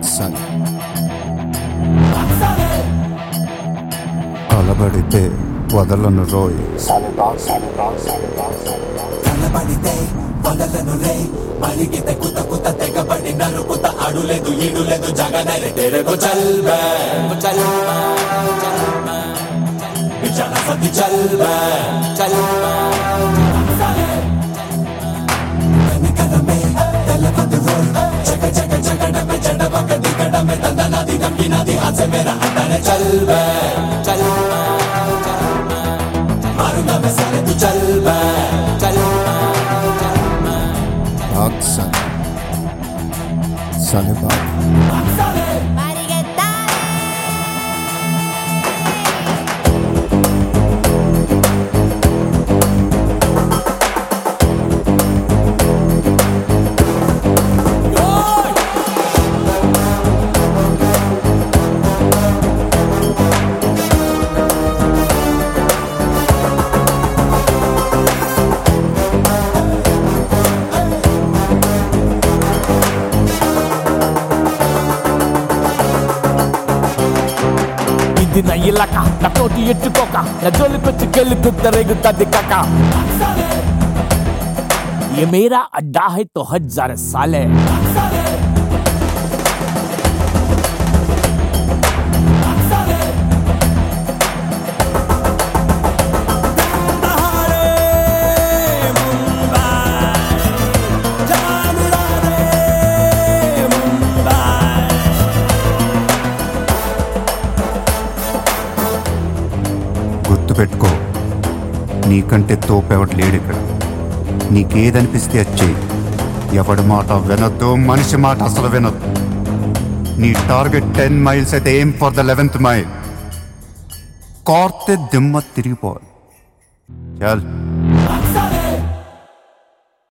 బాక్సాలి కలబడితే వదలను రోయ్ కలబడితే వదలను రే మరిగితే కుత కుత తెగబడి నరుకుత అడులేదు ఇడులేదు జగనరి తెరగో చల్బే చల్బే బిచార సతి చల్బే చల్బే కనికరమే తెల్లవదు రోయ్ జగ జగ జగడమే జడబక దిగడమే తందనది దమ్కినది హాసే మేరా అంటనే చల్బే చల్బే మారునమే సరే తు చల్బే చల్బే బాక్సాలి సలిబాగ్ నా ఇలాక నా తోటి ఎట్టుకోక నా జోలికొచ్చి కెళ్ళిపోతే రేగుతుంది కాక ये मेरा अड्डा है तो 1000 साल है గుర్తుపెట్టుకో నీకంటే తోపెవడు లేడు ఇక్కడ నీకేదనిపిస్తే వచ్చే ఎవడి మాట వినొద్దు మనిషి మాట అసలు వినొద్దు నీ టార్గెట్ 10 మైల్స్ అయితే aim for the 11th mile కార్తే దిమ్మ తిరిగిపోవాలి చల్